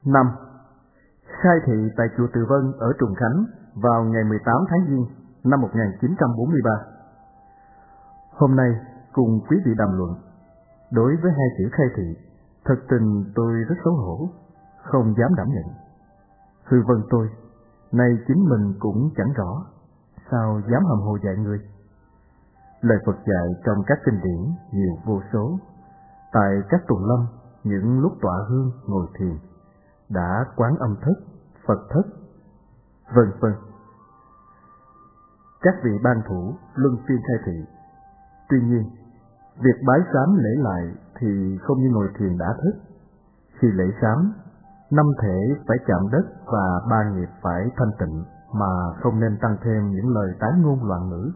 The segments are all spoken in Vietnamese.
5. Khai thị tại chùa Từ Vân ở Trùng Khánh vào ngày 18 tháng Giêng năm 1943. Hôm nay cùng quý vị đàm luận. Đối với hai chữ khai thị, thật tình tôi rất xấu hổ, không dám đảm nhận. Hư vân tôi, nay chính mình cũng chẳng rõ, sao dám hầm hồ dạy người. Lời Phật dạy trong các kinh điển nhiều vô số. Tại các tùng lâm, những lúc tọa hương ngồi thiền, đã quán âm thất, Phật thất, vân vân. Các vị ban thủ luân phiên khai thị. Tuy nhiên, việc bái sám lễ lại thì không như ngồi thiền đã thức. Khi lễ sám, năm thể phải chạm đất và ba nghiệp phải thanh tịnh, mà không nên tăng thêm những lời tán ngôn loạn ngữ.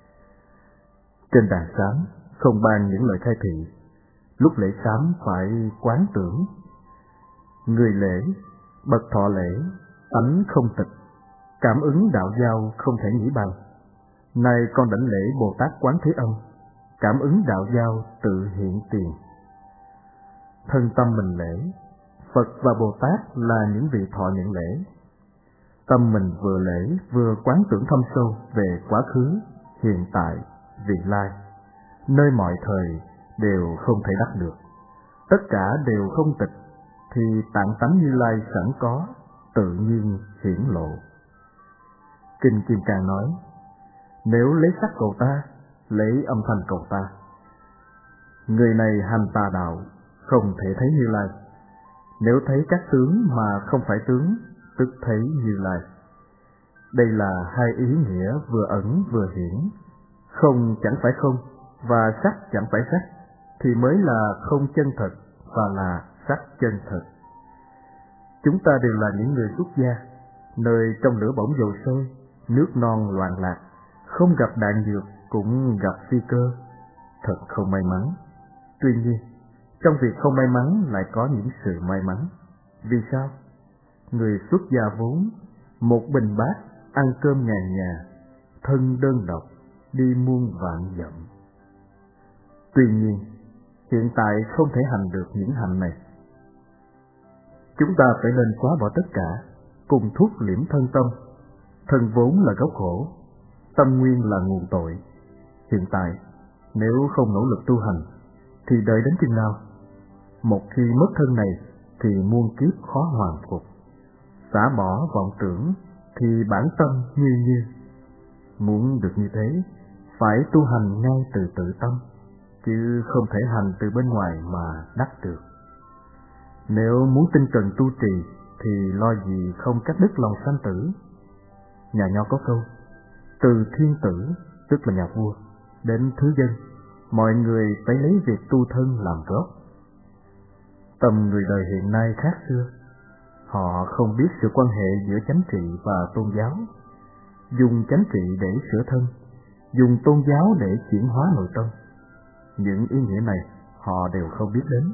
Trên đàn sám không ban những lời khai thị. Lúc lễ sám phải quán tưởng. Người lễ, bậc thọ lễ, tánh không tịch, cảm ứng đạo giao không thể nghĩ bằng. Nay con đảnh lễ Bồ Tát Quán Thế Âm, cảm ứng đạo giao tự hiện tiền. Thân tâm mình lễ, Phật và Bồ Tát là những vị thọ nhận lễ. Tâm mình vừa lễ vừa quán tưởng thâm sâu về quá khứ, hiện tại, vị lai, nơi mọi thời đều không thể đắc được. Tất cả đều không tịch, thì tạng tánh Như Lai sẵn có, tự nhiên hiển lộ. Kinh Kim Cang nói, nếu lấy sắc cầu ta, lấy âm thanh cầu ta. Người này hành tà đạo, không thể thấy Như Lai. Nếu thấy các tướng mà không phải tướng, tức thấy Như Lai. Đây là hai ý nghĩa vừa ẩn vừa hiển. Không chẳng phải không, và sắc chẳng phải sắc, thì mới là không chân thật và là sắc chân thật. Chúng ta đều là những người xuất gia, nơi trong lửa bỏng dầu sôi, nước non loạn lạc, không gặp đạn dược cũng gặp phi cơ. Thật không may mắn. Tuy nhiên, trong việc không may mắn lại có những sự may mắn. Vì sao? Người xuất gia vốn một bình bát, ăn cơm ngàn nhà, thân đơn độc, đi muôn vạn dặm. Tuy nhiên, hiện tại không thể hành được những hạnh này. Chúng ta phải nên xóa bỏ tất cả, cùng thuốc liễm thân tâm. Thân vốn là gốc khổ, tâm nguyên là nguồn tội. Hiện tại, nếu không nỗ lực tu hành, thì đợi đến chừng nào? Một khi mất thân này, thì muôn kiếp khó hoàn phục. Xả bỏ vọng tưởng, thì bản tâm như. Muốn được như thế, phải tu hành ngay từ tự tâm, chứ không thể hành từ bên ngoài mà đắc được. Nếu muốn tinh cần tu trì, thì lo gì không cắt đứt lòng sanh tử. Nhà Nho có câu, từ thiên tử, tức là nhà vua, đến thứ dân, mọi người phải lấy việc tu thân làm gốc. Tâm người đời hiện nay khác xưa. Họ không biết sự quan hệ giữa chánh trị và tôn giáo, dùng chánh trị để sửa thân, dùng tôn giáo để chuyển hóa nội tâm. Những ý nghĩa này họ đều không biết đến.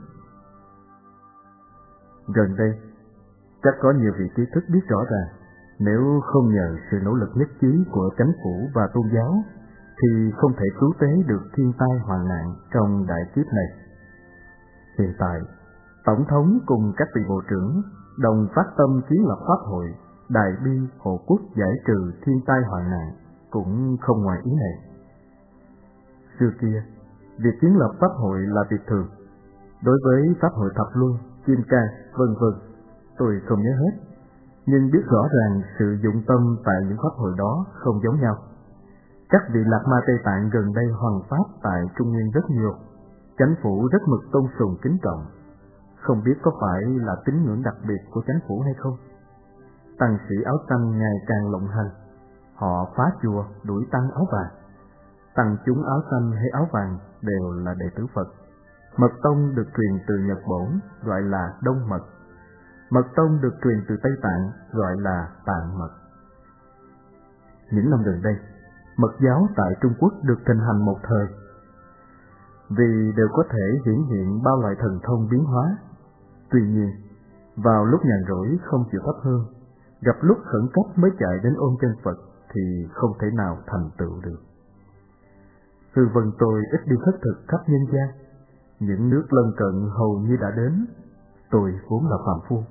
Gần đây, chắc có nhiều vị trí thức biết rõ ràng, nếu không nhờ sự nỗ lực nhất trí của chính phủ và tôn giáo, thì không thể cứu tế được thiên tai hoạn nạn trong đại kiếp này. Hiện tại, Tổng thống cùng các vị bộ trưởng đồng phát tâm kiến lập pháp hội, đại bi hộ quốc giải trừ thiên tai hoạn nạn, cũng không ngoài ý này. Xưa kia, việc kiến lập pháp hội là việc thường. Đối với pháp hội thập luân, kim cang, vân vân, tôi không nhớ hết, nhưng biết rõ ràng sự dụng tâm tại những pháp hội đó không giống nhau. Các vị Lạc Ma Tây Tạng gần đây hoằng pháp tại Trung Nguyên rất nhiều, chánh phủ rất mực tôn sùng kính trọng. Không biết có phải là tín ngưỡng đặc biệt của chánh phủ hay không? Tăng sĩ áo xanh ngày càng lộng hành, họ phá chùa đuổi tăng áo vàng. Tăng chúng áo xanh hay áo vàng đều là đệ tử Phật. Mật tông được truyền từ Nhật Bổn, gọi là Đông Mật. Mật tông được truyền từ Tây Tạng, gọi là Tạng Mật. Những năm gần đây, Mật giáo tại Trung Quốc được thịnh hành một thời, vì đều có thể hiển hiện bao loại thần thông biến hóa. Tuy nhiên, vào lúc nhàn rỗi không chịu thắp hương, gặp lúc khẩn cấp mới chạy đến ôm chân Phật, thì không thể nào thành tựu được. Hư vân tôi ít đi khất thực khắp nhân gian, những nước lân cận hầu như đã đến. Tôi vốn là phàm phu,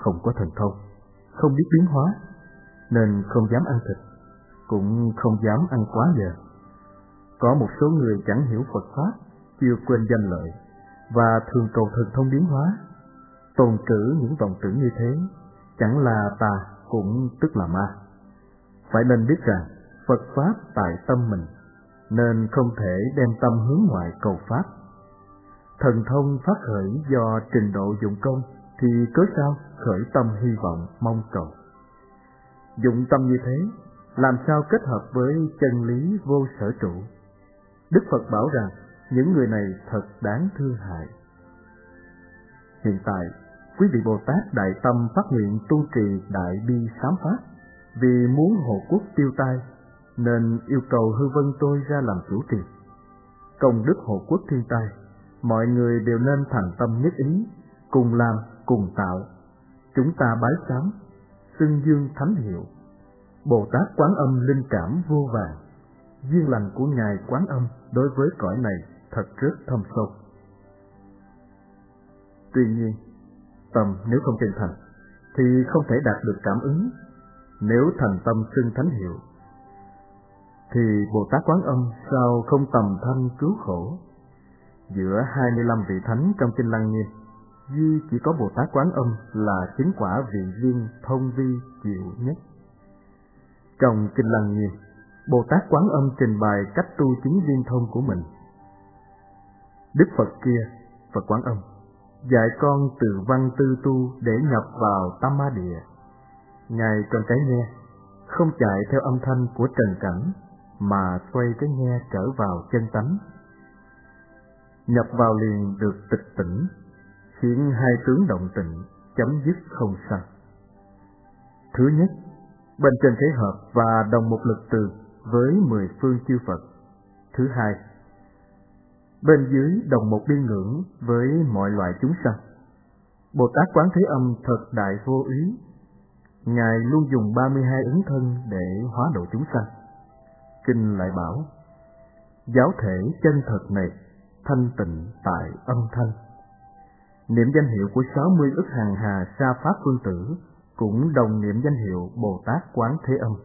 không có thần thông, không biết biến hóa, nên không dám ăn thịt, cũng không dám ăn quá giờ. Có một số người chẳng hiểu Phật Pháp, chưa quên danh lợi, và thường cầu thần thông biến hóa, tồn trữ những vọng tưởng như thế, chẳng là tà cũng tức là ma. Phải nên biết rằng Phật Pháp tại tâm mình, nên không thể đem tâm hướng ngoại cầu Pháp. Thần thông phát khởi do trình độ dụng công, thì cớ sao khởi tâm hy vọng mong cầu. Dụng tâm như thế, làm sao kết hợp với chân lý vô sở trụ? Đức Phật bảo rằng những người này thật đáng thương hại. Hiện tại, quý vị Bồ Tát đại tâm phát nguyện tu trì đại bi sám pháp, vì muốn hộ quốc tiêu tai, nên yêu cầu Hư Vân tôi ra làm chủ trì. Công đức hộ quốc thiên tai, mọi người đều nên thành tâm nhất ý, cùng làm, cùng tạo. Chúng ta bái sám, xưng dương thánh hiệu. Bồ Tát Quán Âm linh cảm vô vàn, duyên lành của Ngài Quán Âm đối với cõi này thật rất thâm sâu. Tuy nhiên, tâm nếu không chân thành, thì không thể đạt được cảm ứng. Nếu thành tâm xưng thánh hiệu, thì Bồ Tát Quán Âm sao không tầm thanh cứu khổ? Giữa 25 vị thánh trong Kinh Lăng Nghiêm, duy chỉ có Bồ Tát Quán Âm là chứng quả vị viên thông vi chịu nhất. Trong Kinh Lăng Nghiêm, Bồ Tát Quán Âm trình bày cách tu chứng viên thông của mình. Đức Phật kia, Phật Quán Âm, dạy con từ văn tư tu để nhập vào tam ma địa. Ngài trong cái nghe, không chạy theo âm thanh của trần cảnh, mà xoay cái nghe trở vào chân tánh. Nhập vào liền được tịch tỉnh, khiến hai tướng động tịnh, chấm dứt không sanh. Thứ nhất, bên trên thế hợp và đồng một lực từ với 10 phương chư Phật. Thứ hai, bên dưới đồng một biên ngưỡng với mọi loại chúng sanh. Bồ Tát Quán Thế Âm thật đại vô ý. Ngài luôn dùng 32 ứng thân để hóa độ chúng sanh. Kinh lại bảo, giáo thể chân thật này, thanh tịnh tại âm thanh. Niệm danh hiệu của 60 ức hàng hà sa pháp phương tử cũng đồng niệm danh hiệu Bồ Tát Quán Thế Âm.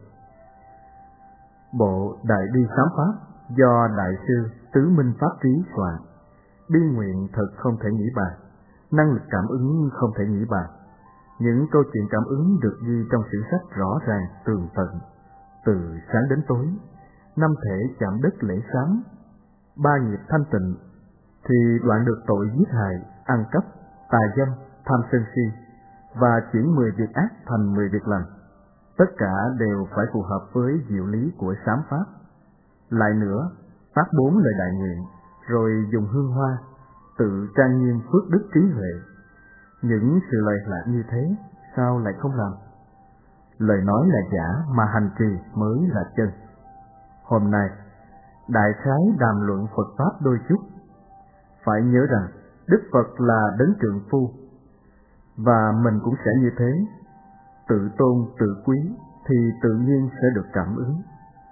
Bộ Đại Bi Sám Pháp do Đại sư Tứ Minh Pháp Trí soạn, biên nguyện thật không thể nghĩ bàn, năng lực cảm ứng không thể nghĩ bàn. Những câu chuyện cảm ứng được ghi trong sử sách rõ ràng tường tận, từ sáng đến tối, năm thể chạm đất lễ sám, 3 nghiệp thanh tịnh, thì đoạn được tội giết hại, ăn cắp, tà dâm, tham sân si, và chuyển 10 việc ác thành 10 việc lành. Tất cả đều phải phù hợp với diệu lý của sám pháp. Lại nữa, phát 4 lời đại nguyện, rồi dùng hương hoa, tự trang nghiêm phước đức trí huệ. Những sự lời lạc như thế, sao lại không làm? Lời nói là giả, mà hành trì mới là chân. Hôm nay, đại khái đàm luận Phật Pháp đôi chút. Phải nhớ rằng, Đức Phật là đấng trượng phu, và mình cũng sẽ như thế. Tự tôn tự quý thì tự nhiên sẽ được cảm ứng.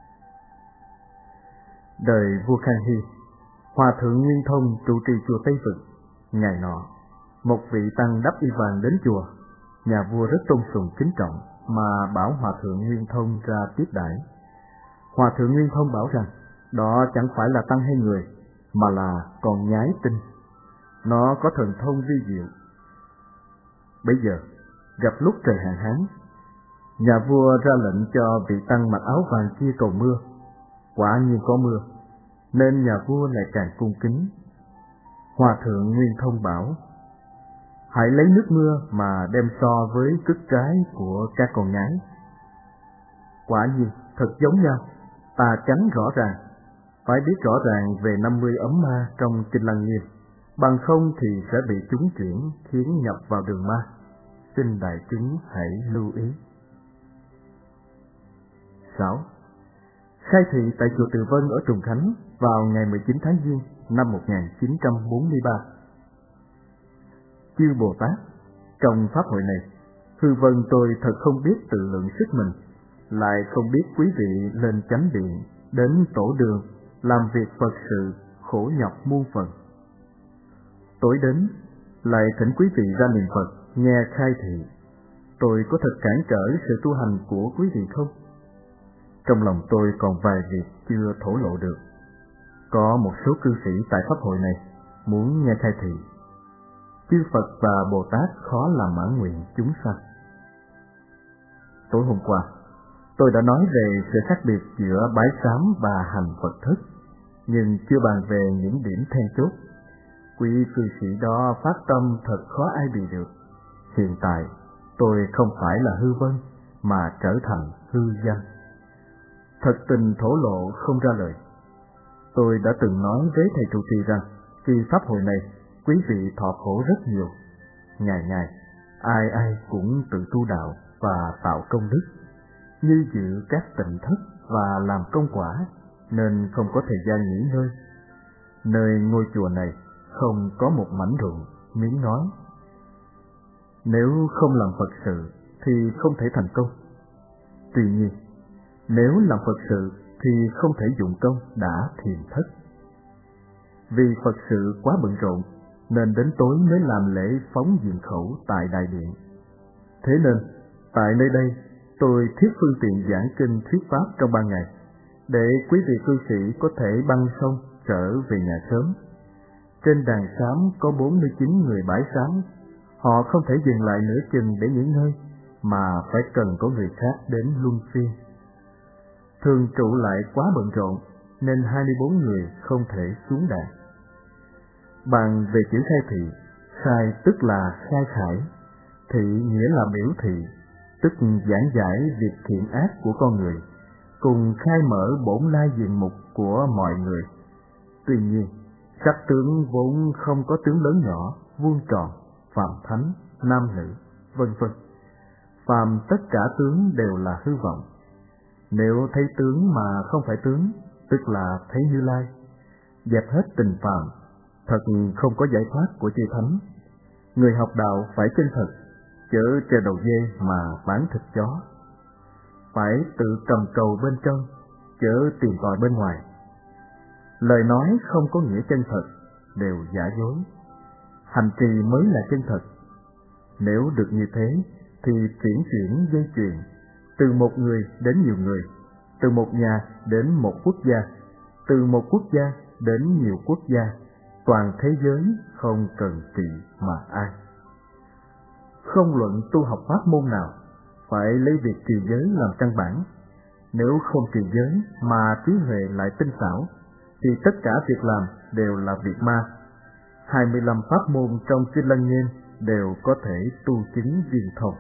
Đời vua Khang Hy, Hòa thượng Nguyên Thông trụ trì chùa Tây Vực. Ngày nọ, một vị tăng đắp y vàng đến chùa. Nhà vua rất tôn sùng kính trọng, mà bảo Hòa thượng Nguyên Thông ra tiếp đãi. Hòa thượng Nguyên Thông bảo rằng, đó chẳng phải là tăng hay người, mà là con nhái tinh. Nó có thần thông vi diệu. Bây giờ, gặp lúc trời hạn hán, nhà vua ra lệnh cho vị tăng mặc áo vàng kia cầu mưa. Quả nhiên có mưa, nên nhà vua lại càng cung kính. Hòa thượng Nguyên Thông bảo, hãy lấy nước mưa mà đem so với cứt trái của các con nhái. Quả nhiên, thật giống nhau, tà chánh rõ ràng. Phải biết rõ ràng về 50 ấm ma trong Kinh Lăng Nghiêm, bằng không thì sẽ bị chúng chuyển, khiến nhập vào đường ma. Xin đại chúng hãy lưu ý. 6. Khai thị tại chùa Từ Vân ở Trùng Khánh vào ngày 19 tháng Giêng năm 1943. Chư Bồ Tát, trong pháp hội này, Hư Vân tôi thật không biết tự lượng sức mình, lại không biết quý vị lên chánh điện, đến tổ đường, làm việc Phật sự, khổ nhọc muôn phần. Tối đến, lại thỉnh quý vị ra niệm Phật, nghe khai thị, tôi có thật cản trở sự tu hành của quý vị không? Trong lòng tôi còn vài việc chưa thổ lộ được. Có một số cư sĩ tại pháp hội này muốn nghe khai thị. Chư Phật và Bồ Tát khó làm mãn nguyện chúng sanh. Tối hôm qua, tôi đã nói về sự khác biệt giữa bái sám và hành Phật thức, nhưng chưa bàn về những điểm then chốt. Quý cư sĩ đó phát tâm thật khó ai bị được. Hiện tại, tôi không phải là hư vân, mà trở thành hư danh. Thật tình thổ lộ không ra lời. Tôi đã từng nói với thầy trụ trì rằng, khi pháp hội này, quý vị thọ khổ rất nhiều. Ngày ngày, ai ai cũng tự tu đạo và tạo công đức, như dự các tịnh thất và làm công quả, nên không có thời gian nghỉ ngơi. Nơi ngôi chùa này không có một mảnh ruộng, miếng ngói. Nếu không làm Phật sự thì không thể thành công. Tuy nhiên, nếu làm Phật sự thì không thể dụng công đã thiền thất. Vì Phật sự quá bận rộn, nên đến tối mới làm lễ phóng diện khẩu tại đại điện. Thế nên, tại nơi đây, tôi thiết phương tiện giảng kinh thuyết pháp trong ban ngày, để quý vị cư sĩ có thể băng sông trở về nhà sớm. Trên đàn sám có 49 người bái sám. Họ không thể dừng lại nửa chừng để nghỉ ngơi, mà phải cần có người khác đến luân phiên. Thường trụ lại quá bận rộn, nên 24 người không thể xuống đàn. Bàn về chữ khai thị, khai tức là khai khải, thị nghĩa là biểu thị, tức giảng giải việc thiện ác của con người, cùng khai mở bổn lai diện mục của mọi người. Tuy nhiên, sắc tướng vốn không có tướng lớn nhỏ, vuông tròn, phàm thánh, nam nữ, vân vân. Phàm tất cả tướng đều là hư vọng. Nếu thấy tướng mà không phải tướng, tức là thấy Như Lai. Dẹp hết tình phàm, thật không có giải thoát của chư thánh. Người học đạo phải chân thật, chớ treo đầu dê mà bán thịt chó. Phải tự cầm cầu bên trong, chớ tìm tòi bên ngoài. Lời nói không có nghĩa chân thật, đều giả dối. Hành trì mới là chân thật. Nếu được như thế, thì chuyển dây chuyền, từ một người đến nhiều người, từ một nhà đến một quốc gia, từ một quốc gia đến nhiều quốc gia, toàn thế giới không cần trị mà ai. Không luận tu học pháp môn nào, phải lấy việc trì giới làm căn bản. Nếu không trì giới mà trí huệ lại tinh xảo, thì tất cả việc làm đều là việc ma. 25 pháp môn trong Kinh Lăng Nghiêm đều có thể tu chứng viên thông.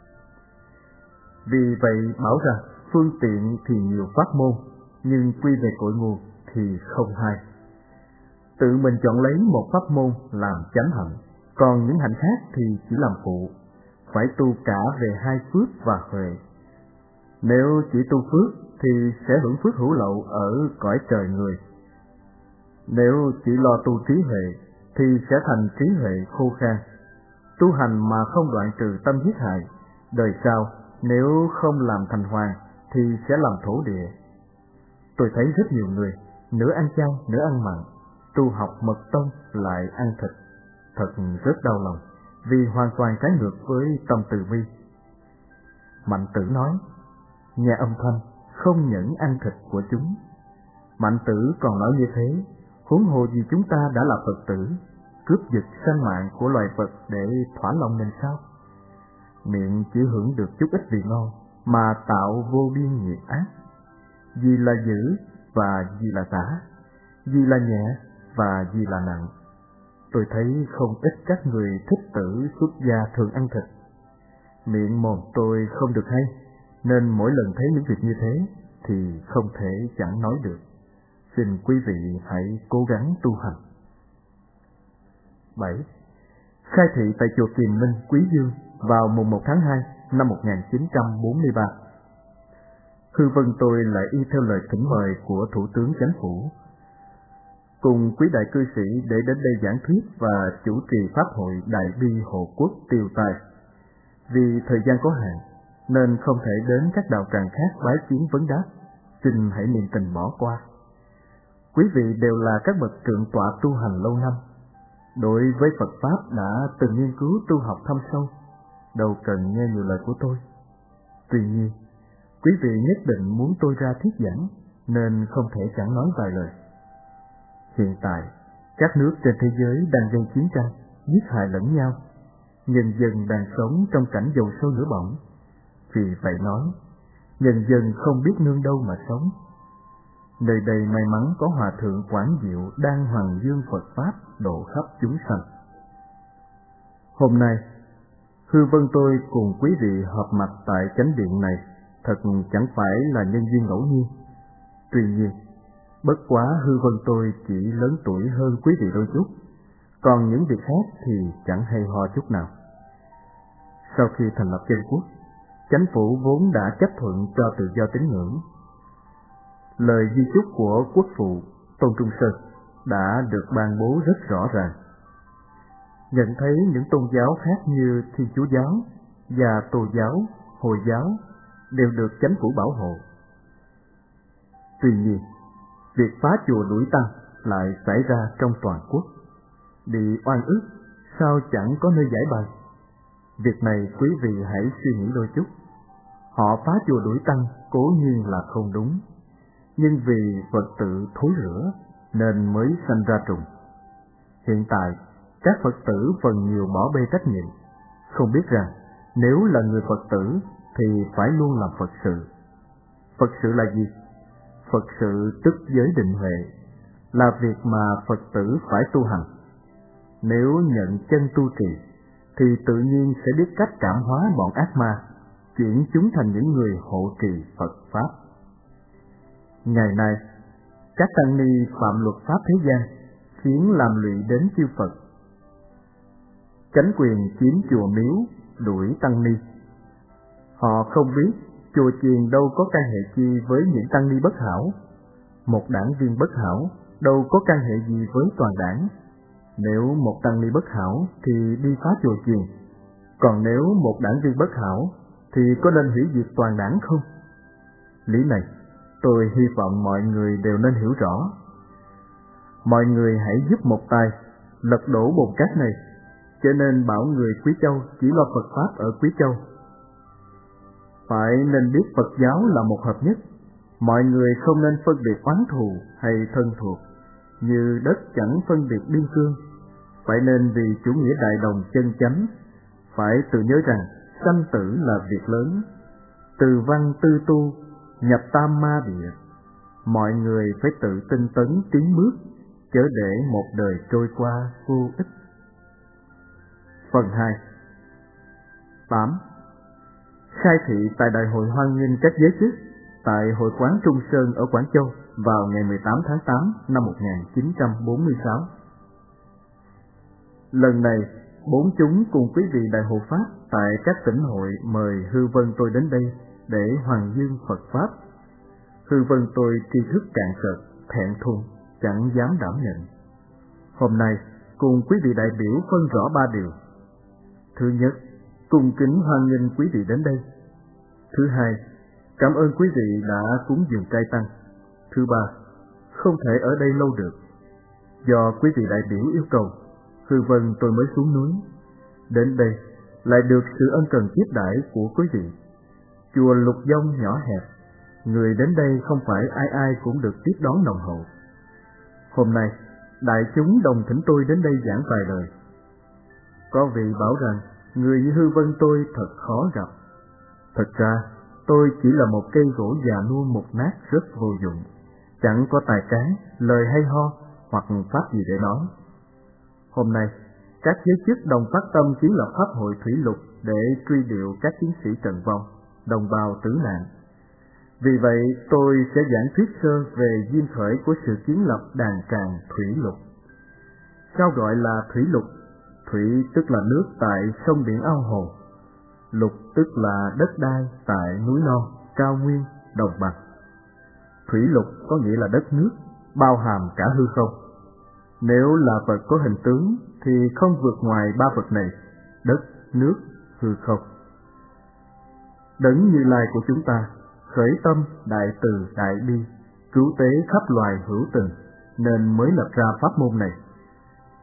Vì vậy bảo rằng phương tiện thì nhiều pháp môn, nhưng quy về cội nguồn thì không hay. Tự mình chọn lấy một pháp môn làm chánh hạnh, còn những hạnh khác thì chỉ làm phụ. Phải tu cả về hai phước và huệ. Nếu chỉ tu phước thì sẽ hưởng phước hữu lậu ở cõi trời người. Nếu chỉ lo tu trí huệ thì sẽ thành trí huệ khô khan. Tu hành mà không đoạn trừ tâm giết hại, đời sau nếu không làm thành hoàng thì sẽ làm thổ địa. Tôi thấy rất nhiều người nửa ăn chay nửa ăn mặn, tu học mật tông lại ăn thịt. Thật rất đau lòng, vì hoàn toàn trái ngược với tâm từ bi. Mạnh Tử nói, nghe âm thanh không nhẫn ăn thịt của chúng. Mạnh Tử còn nói như thế, huống hồ gì chúng ta đã là Phật tử, cướp giật sanh mạng của loài vật để thỏa lòng mình sao? Miệng chỉ hưởng được chút ít vị ngon, mà tạo vô biên nghiệp ác. Vì là dữ và vì là tả, vì là nhẹ và vì là nặng. Tôi thấy không ít các người thích tử xuất gia thường ăn thịt. Miệng mồm tôi không được hay, nên mỗi lần thấy những việc như thế thì không thể chẳng nói được. Xin quý vị hãy cố gắng tu hành. 7. Khai thị tại chùa Kiền Minh, Quý Dương vào mùng 1 tháng 2 năm 1943. Hư vân tôi lại y theo lời thỉnh mời của Thủ tướng Chánh phủ, cùng quý đại cư sĩ để đến đây giảng thuyết và chủ trì pháp hội Đại Bi Hộ Quốc Tiêu Tai. Vì thời gian có hạn, nên không thể đến các đạo tràng khác bái kiến vấn đáp. Xin hãy niệm tình bỏ qua. Quý vị đều là các bậc trượng tọa tu hành lâu năm, đối với Phật Pháp đã từng nghiên cứu tu học thâm sâu. đâu cần nghe nhiều lời của tôi. Tuy nhiên, quý vị nhất định muốn tôi ra thuyết giảng, nên không thể chẳng nói vài lời. Hiện tại, các nước trên thế giới đang gây chiến tranh, giết hại lẫn nhau. Nhân dân đang sống trong cảnh dầu sôi lửa bỏng. Vì vậy nói, nhân dân không biết nương đâu mà sống. Nơi đây may mắn có Hòa Thượng Quảng Diệu đang hoàng dương Phật Pháp độ khắp chúng sanh. Hôm nay, Hư Vân tôi cùng quý vị họp mặt tại chánh điện này thật chẳng phải là nhân duyên ngẫu nhiên. Tuy nhiên, bất quá Hư Vân tôi chỉ lớn tuổi hơn quý vị đôi chút, còn những việc khác thì chẳng hay ho chút nào. Sau khi thành lập Dân Quốc, Chánh phủ vốn đã chấp thuận cho tự do tín ngưỡng. Lời di chúc của Quốc phụ Tôn Trung Sơn đã được ban bố rất rõ ràng. Nhận thấy những tôn giáo khác như Thiên Chúa giáo và Tô giáo, Hồi giáo đều được Chánh phủ bảo hộ. Tuy nhiên, việc phá chùa đuổi tăng lại xảy ra trong toàn quốc. Bị oan ức, sao chẳng có nơi giải bày? Việc này quý vị hãy suy nghĩ đôi chút. Họ phá chùa đuổi tăng cố nhiên là không đúng, nhưng vì Phật tử thối rữa nên mới sanh ra trùng. Hiện tại, các Phật tử phần nhiều bỏ bê trách nhiệm, không biết rằng nếu là người Phật tử thì phải luôn làm Phật sự. Phật sự là gì? Phật sự tức giới định huệ, là việc mà Phật tử phải tu hành. Nếu nhận chân tu trì, thì tự nhiên sẽ biết cách cảm hóa bọn ác ma, chuyển chúng thành những người hộ trì Phật Pháp. Ngày nay, các tăng ni phạm luật pháp thế gian, khiến làm lụy đến chư Phật. Chánh quyền chiếm chùa miếu, đuổi tăng ni. Họ không biết chùa chiền đâu có can hệ chi với những tăng ni bất hảo. Một đảng viên bất hảo đâu có can hệ gì với toàn đảng. Nếu một tăng ni bất hảo thì đi phá chùa chiền, còn nếu một đảng viên bất hảo thì có nên hủy diệt toàn đảng không? Lý này tôi hy vọng mọi người đều nên hiểu rõ. Mọi người hãy giúp một tay lật đổ bồn cát này, cho nên bảo người Quý Châu chỉ lo Phật Pháp ở Quý Châu. Phải nên biết Phật giáo là một hợp nhất. Mọi người không nên phân biệt oán thù hay thân thuộc, như đất chẳng phân biệt biên cương. Phải nên vì chủ nghĩa đại đồng chân chánh. Phải tự nhớ rằng sanh tử là việc lớn. Từ văn tư tu, nhập tam ma địa. Mọi người phải tự tinh tấn tiến bước, chớ để một đời trôi qua vô ích. Phần 2. 8. Khai thị tại Đại hội hoan nghênh các giới chức tại Hội quán Trung Sơn ở Quảng Châu vào ngày 18 tháng 8 năm 1946. Lần này, bốn chúng cùng quý vị Đại hộ Pháp tại các tỉnh hội mời Hư Vân tôi đến đây để hoàng dương Phật Pháp. Hư Vân tôi tri thức cạn sợt, thẹn thùng, chẳng dám đảm nhận. Hôm nay, cùng quý vị đại biểu phân rõ 3 điều. Thứ nhất, cung kính hoan nghênh quý vị đến đây. Thứ hai, cảm ơn quý vị đã cúng dường trai tăng. Thứ ba, không thể ở đây lâu được. Do quý vị đại biểu yêu cầu, Hư Vân tôi mới xuống núi. Đến đây, lại được sự ân cần tiếp đãi của quý vị. Chùa Lục Dông nhỏ hẹp, người đến đây không phải ai ai cũng được tiếp đón nồng hậu. Hôm nay, đại chúng đồng thỉnh tôi đến đây giảng vài lời. Có vị bảo rằng người như Hư Vân tôi thật khó gặp. Thật ra, tôi chỉ là một cây gỗ già nua mục nát rất vô dụng, chẳng có tài cán, lời hay ho hoặc pháp gì để nói. Hôm nay, các giới chức đồng phát tâm kiến lập pháp hội Thủy Lục để truy điệu các chiến sĩ trận vong, đồng bào tử nạn. Vì vậy, tôi sẽ giảng thuyết sơ về duyên khởi của sự kiến lập đàn tràng Thủy Lục. Sao gọi là Thủy Lục? Thủy tức là nước tại sông biển ao hồ. Lục tức là đất đai tại núi non, cao nguyên, đồng bằng. Thủy lục có nghĩa là đất nước, bao hàm cả hư không. Nếu là vật có hình tướng thì không vượt ngoài 3 vật này: đất, nước, hư không. Đấng Như Lai của chúng ta khởi tâm đại từ đại bi, cứu tế khắp loài hữu tình, nên mới lập ra pháp môn này.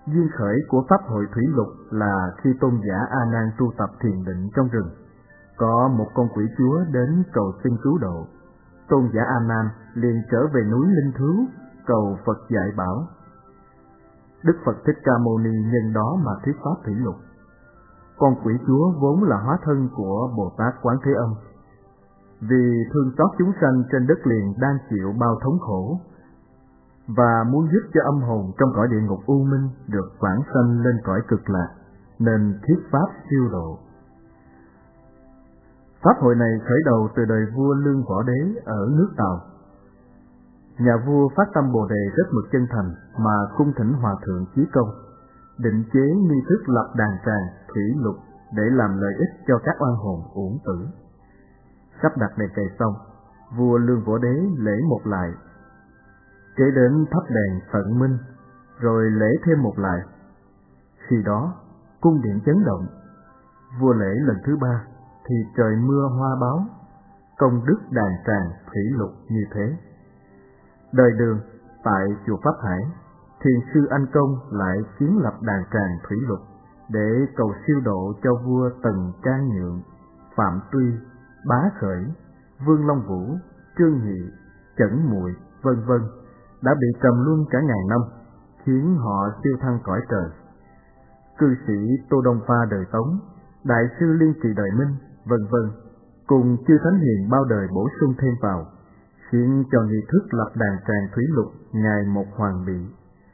Duyên khởi của pháp hội thủy lục là khi tôn giả A Nan tu tập thiền định trong rừng, có một con quỷ chúa đến cầu xin cứu độ. Tôn giả A Nan liền trở về núi Linh Thứu cầu Phật dạy bảo. Đức Phật Thích Ca Mâu Ni nhân đó mà thuyết pháp thủy lục. Con quỷ chúa vốn là hóa thân của Bồ Tát Quán Thế Âm, vì thương xót chúng sanh trên đất liền đang chịu bao thống khổ và muốn giúp cho âm hồn trong cõi địa ngục u minh được vãng sanh lên cõi cực lạc, nên thuyết pháp siêu độ. Pháp hội này khởi đầu từ đời vua Lương Võ Đế ở nước Tàu. Nhà vua phát tâm Bồ đề rất mực chân thành mà cung thỉnh Hòa thượng Chí Công định chế nghi thức lập đàn tràng thủy lục để làm lợi ích cho các oan hồn uổng tử. Sắp đặt đèn cày xong, vua Lương Võ Đế lễ một lại, kế đến thắp đèn tận minh, rồi lễ thêm một lại. Khi đó cung điện chấn động. Vua lễ lần thứ ba thì trời mưa hoa báo, công đức đàn tràng thủy lục như thế. Đời Đường tại chùa Pháp Hải, thiền sư Anh Công lại kiến lập đàn tràng thủy lục để cầu siêu độ cho vua Tần Trang Nhượng, Phạm Tuy, Bá Khởi, Vương Long Vũ, Trương Nhị, Chẩn Muội, vân vân đã bị trầm luân cả ngàn năm, khiến họ siêu thăng cõi trời. Cư sĩ Tô Đông Pha đời Tống, đại sư Liên Trì đời Minh, vân vân cùng chư thánh hiền bao đời bổ sung thêm vào, khiến cho nghi thức lập đàn tràng thủy lục ngày một hoàn bị.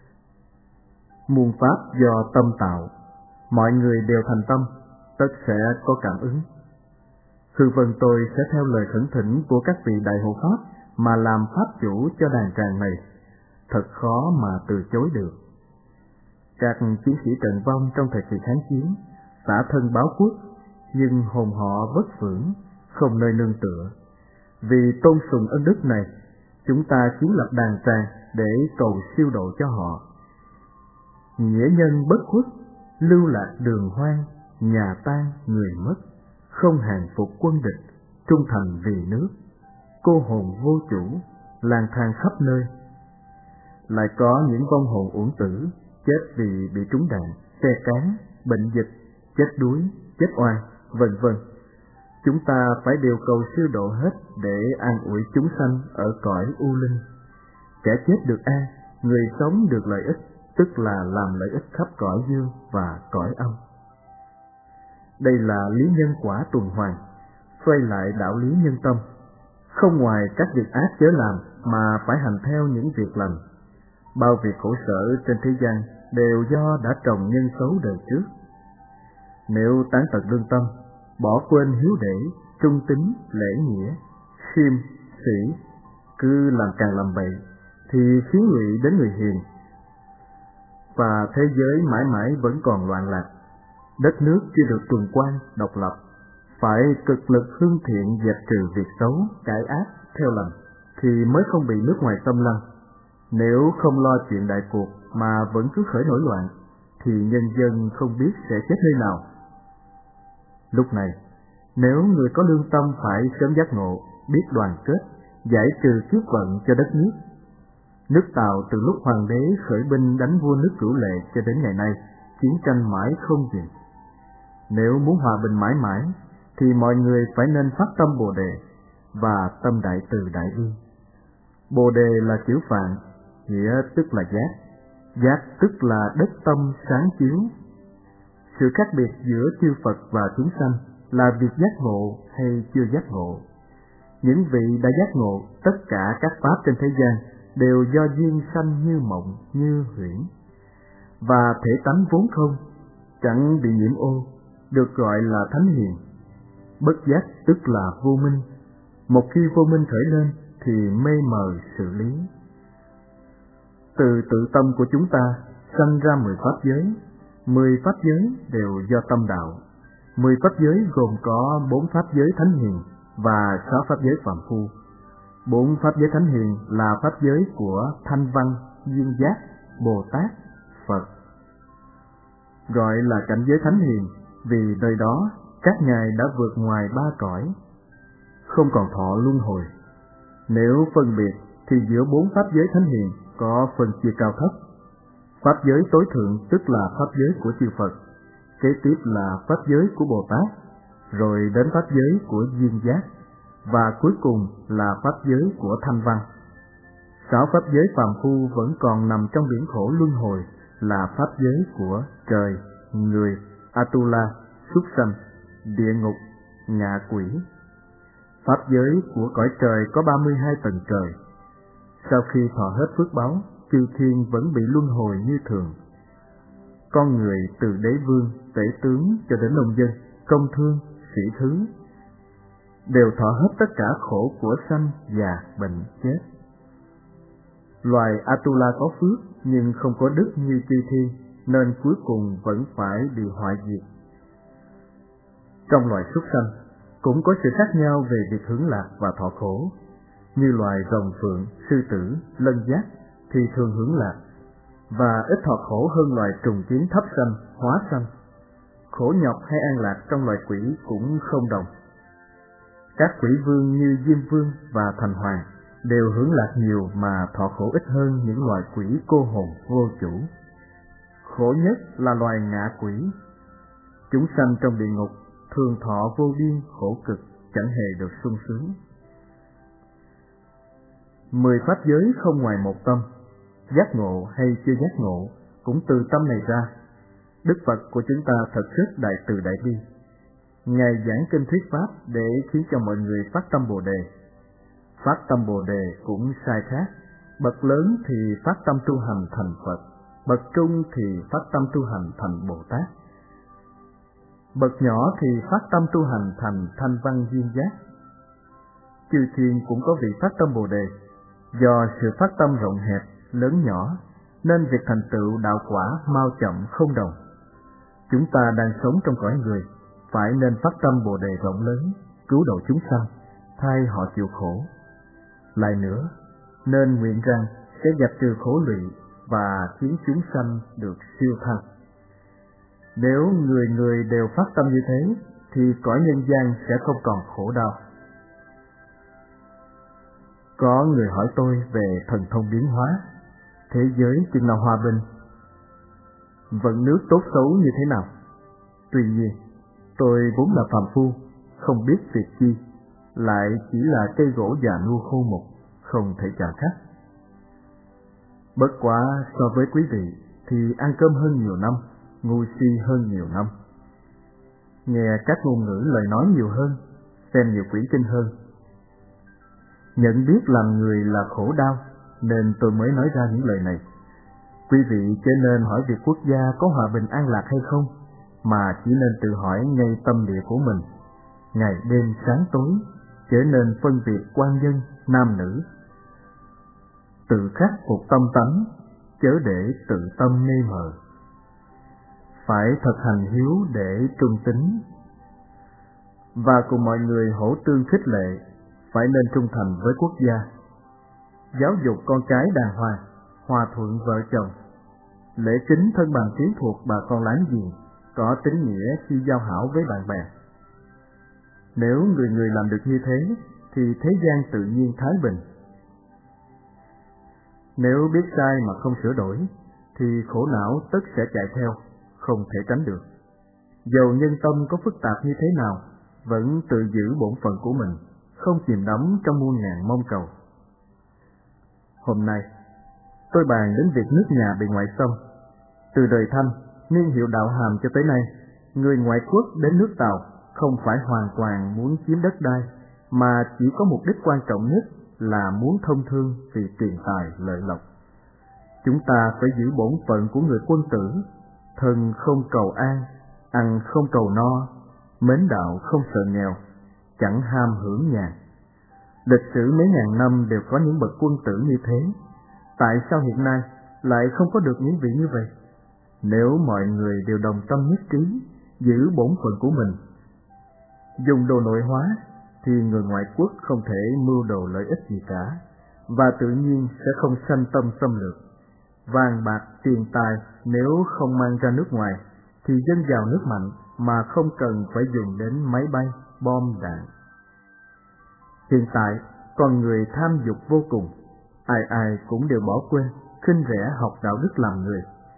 Muôn pháp do tâm tạo, mọi người đều thành tâm, tất sẽ có cảm ứng. Hư Vân tôi sẽ theo lời khẩn thỉnh của các vị đại hộ pháp mà làm pháp chủ cho đàn tràng này, thật khó mà từ chối được. Các chiến sĩ trận vong trong thời kỳ kháng chiến, xả thân báo quốc, nhưng hồn họ vất vưởng, không nơi nương tựa. Vì tôn sùng ân đức này, chúng ta kiến lập đàn tràng để cầu siêu độ cho họ. Nghĩa nhân bất khuất, lưu lạc đường hoang, nhà tan người mất, không hàng phục quân địch, trung thành vì nước, cô hồn vô chủ, lang thang khắp nơi. Lại có những vong hồn uổng tử, chết vì bị trúng đạn, xe cán, bệnh dịch, chết đuối, chết oan, vân vân. Chúng ta phải đều cầu siêu độ hết để an ủi chúng sanh ở cõi u linh. Kẻ chết được an, người sống được lợi ích, tức là làm lợi ích khắp cõi dương và cõi âm. Đây là lý nhân quả tuần hoàn, xoay lại đạo lý nhân tâm. Không ngoài các việc ác chớ làm mà phải hành theo những việc lành. Bao việc khổ sở trên thế gian đều do đã trồng nhân xấu đời trước. Nếu tán tật lương tâm, bỏ quên hiếu để, trung tín, lễ nghĩa, khiêm, sĩ, cứ làm càng làm bậy, thì khiến lụy đến người hiền, và thế giới mãi mãi vẫn còn loạn lạc. Đất nước chưa được tuần quan, độc lập, phải cực lực hương thiện dẹp trừ việc xấu, cải ác, theo lành, thì mới không bị nước ngoài xâm lăng. Nếu không lo chuyện đại cuộc mà vẫn cứ khởi nổi loạn, thì nhân dân không biết sẽ chết nơi nào. Lúc này, nếu người có lương tâm phải sớm giác ngộ, biết đoàn kết, giải trừ kiếp vận cho đất nước. Nước Tàu từ lúc hoàng đế khởi binh đánh vua nước Cửu Lệ cho đến ngày nay, chiến tranh mãi không dừng. Nếu muốn hòa bình mãi mãi, thì mọi người phải nên phát tâm Bồ đề và tâm đại từ đại bi. Bồ đề là chữ Phạn, nghĩa tức là giác, giác tức là đất tâm sáng chiếu. Sự khác biệt giữa chư Phật và chúng sanh là việc giác ngộ hay chưa giác ngộ. Những vị đã giác ngộ, tất cả các pháp trên thế gian đều do duyên sanh như mộng, như huyễn, và thể tánh vốn không, chẳng bị nhiễm ô, được gọi là thánh hiền. Bất giác tức là vô minh. Một khi vô minh khởi lên thì mê mờ sự lý. Từ tự tâm của chúng ta sanh ra 10 pháp giới. 10 pháp giới đều do tâm đạo. 10 pháp giới gồm có 4 pháp giới thánh hiền và 6 pháp giới phàm phu. 4 pháp giới thánh hiền là pháp giới của Thanh Văn, Duyên Giác, Bồ Tát, Phật. Gọi là cảnh giới thánh hiền vì nơi đó các ngài đã vượt ngoài 3 cõi, không còn thọ luân hồi. Nếu phân biệt thì giữa 4 pháp giới thánh hiền có phân chia cao thấp. Pháp giới tối thượng tức là pháp giới của chư Phật, kế tiếp là pháp giới của Bồ Tát, rồi đến pháp giới của duyên giác, và cuối cùng là pháp giới của thanh văn. 6 pháp giới phàm phu vẫn còn nằm trong biển khổ luân hồi là pháp giới của trời, người, Atula, súc sanh, địa ngục, ngạ quỷ. Pháp giới của cõi trời có 32 tầng trời. Sau khi thọ hết phước báo, chư thiên vẫn bị luân hồi như thường. Con người từ đế vương, tể tướng cho đến nông dân, công thương, sĩ thứ đều thọ hết tất cả khổ của sanh, già, bệnh, chết. Loài Atula có phước nhưng không có đức như chư thiên, nên cuối cùng vẫn phải bị hoại diệt. Trong loài súc sanh cũng có sự khác nhau về việc hưởng lạc và thọ khổ. Như loài rồng phượng, sư tử, lân giác thì thường hưởng lạc và ít thọ khổ hơn loài trùng kiến thấp sanh, hóa sanh. Khổ nhọc hay an lạc trong loài quỷ cũng không đồng. Các quỷ vương như Diêm Vương và Thành Hoàng đều hưởng lạc nhiều mà thọ khổ ít hơn những loài quỷ cô hồn vô chủ. Khổ nhất là loài ngạ quỷ. Chúng sanh trong địa ngục thường thọ vô biên khổ cực, chẳng hề được sung sướng. 10 pháp giới không ngoài một tâm, giác ngộ hay chưa giác ngộ cũng từ tâm này ra. Đức Phật của chúng ta thật rất đại từ đại bi. Ngài giảng kinh thuyết pháp để khiến cho mọi người phát tâm Bồ đề. Phát tâm Bồ đề cũng sai khác. Bậc lớn thì phát tâm tu hành thành Phật, bậc trung thì phát tâm tu hành thành Bồ Tát, bậc nhỏ thì phát tâm tu hành thành thanh văn duyên giác. Chư thiên cũng có vị phát tâm Bồ đề. Do sự phát tâm rộng hẹp, lớn nhỏ, nên việc thành tựu đạo quả mau chậm không đồng. Chúng ta đang sống trong cõi người, phải nên phát tâm Bồ đề rộng lớn, cứu độ chúng sanh, thay họ chịu khổ. Lại nữa, nên nguyện rằng sẽ dẹp trừ khổ lụy và khiến chúng sanh được siêu thăng. Nếu người người đều phát tâm như thế, thì cõi nhân gian sẽ không còn khổ đau. Có người hỏi tôi về thần thông biến hóa, thế giới chừng nào hòa bình, vận nước tốt xấu như thế nào. Tuy nhiên, tôi vốn là phàm phu, không biết việc chi, lại chỉ là cây gỗ già nua khô mục, không thể chạm khắc. Bất quá so với quý vị thì ăn cơm hơn nhiều năm, ngu si hơn nhiều năm, nghe các ngôn ngữ lời nói nhiều hơn, xem nhiều quỷ kinh hơn. Nhận biết làm người là khổ đau, nên tôi mới nói ra những lời này. Quý vị chớ nên hỏi việc quốc gia có hòa bình an lạc hay không, mà chỉ nên tự hỏi ngay tâm địa của mình. Ngày đêm sáng tối, chớ nên phân biệt quan dân, nam nữ. Tự khắc phục tâm tánh, chớ để tự tâm mê mờ. Phải thực hành hiếu để trung tín, và cùng mọi người hỗ tương khích lệ. Phải nên trung thành với quốc gia, giáo dục con cái đàng hoàng, hòa thuận vợ chồng, lễ kính thân bằng quyến thuộc bà con láng giềng, có tín nghĩa khi giao hảo với bạn bè. Nếu người người làm được như thế, thì thế gian tự nhiên thái bình. Nếu biết sai mà không sửa đổi, thì khổ não tất sẽ chạy theo, không thể tránh được. Dầu nhân tâm có phức tạp như thế nào, vẫn tự giữ bổn phận của mình, không chìm đắm trong muôn ngàn mong cầu. Hôm nay, tôi bàn đến việc nước nhà bị ngoại xâm. Từ đời Thanh, niên hiệu Đạo Hàm cho tới nay, người ngoại quốc đến nước Tàu không phải hoàn toàn muốn chiếm đất đai, mà chỉ có mục đích quan trọng nhất là muốn thông thương vì tiền tài lợi lộc. Chúng ta phải giữ bổn phận của người quân tử, thân không cầu an, ăn không cầu no, mến đạo không sợ nghèo, chẳng ham hưởng nhàn. Lịch sử mấy ngàn năm đều có những bậc quân tử như thế. Tại sao hiện nay lại không có được những vị như vậy? Nếu mọi người đều đồng tâm nhất trí, giữ bổn phận của mình, dùng đồ nội hóa, thì người ngoại quốc không thể mưu đồ lợi ích gì cả, và tự nhiên sẽ không sanh tâm xâm lược. Vàng bạc tiền tài nếu không mang ra nước ngoài, thì dân giàu nước mạnh mà không cần phải dùng đến máy bay, bom đạn. Hiện tại, con người tham dục vô cùng, ai ai cũng đều bỏ quên, khinh rẻ học đạo đức làm người.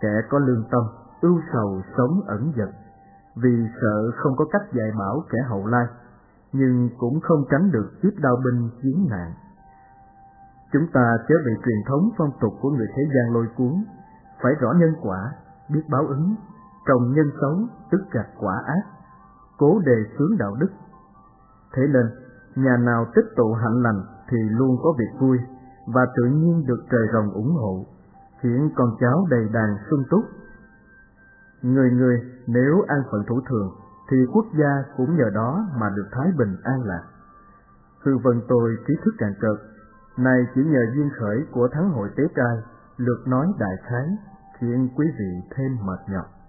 Kẻ có lương tâm, ưu sầu sống ẩn dật, vì sợ không có cách dạy bảo kẻ hậu lai, nhưng cũng không tránh được kiếp đao binh chiến nạn. Chúng ta chớ bị truyền thống phong tục của người thế gian lôi cuốn, phải rõ nhân quả, biết báo ứng, trồng nhân xấu tức gặt quả ác, cố đề xướng đạo đức. Thế nên, nhà nào tích tụ hạnh lành thì luôn có việc vui, và tự nhiên được trời rồng ủng hộ, khiến con cháu đầy đàn sung túc. Người người nếu an phận thủ thường, thì quốc gia cũng nhờ đó mà được thái bình an lạc. Hư vân tôi trí thức cạn cợt, này chỉ nhờ duyên khởi của thắng hội tế trai, lược nói đại khái, khiến quý vị thêm mệt nhọc.